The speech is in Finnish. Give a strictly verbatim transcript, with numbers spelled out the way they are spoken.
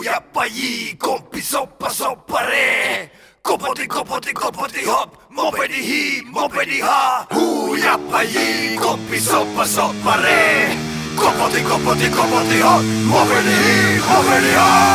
jappa jii, komppi soppa soppare. Kopoti kopoti kopoti hop, mopedi hii, mopedi ha. Huu jappa jii, komppi soppa soppare. Kopoti kopoti kopoti hop, mopedi hii, mopedi ha.